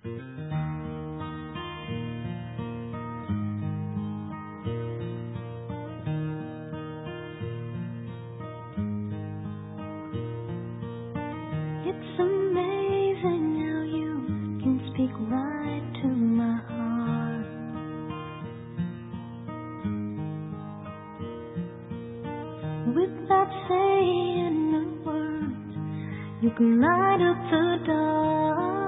It's amazing how you can speak right to my heart. Without saying a word, you can light up the dark.